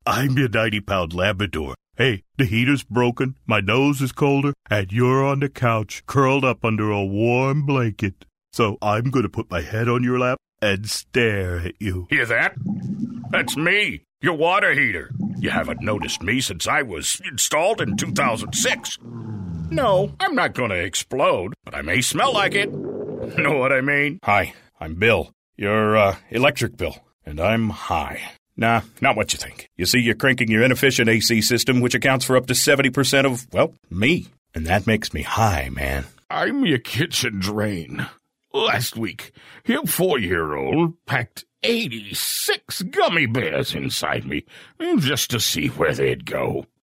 I'm your 90-pound Labrador. Hey, the heater's broken, my nose is colder, and you're on the couch, curled up under a warm blanket. So I'm going to put my head on your lap and stare at you. Hear that? That's me, your water heater. You haven't noticed me since I was installed in 2006. No, I'm not going to explode, but I may smell like it. Know what I mean? Hi, I'm Bill, your electric bill, and I'm high. Nah, not what you think. You see, you're cranking your inefficient AC system, which accounts for up to 70% of, well, me. And that makes me high, man. I'm your kitchen drain. Last week, your 4-year-old packed 86 gummy bears inside me just to see where they'd go.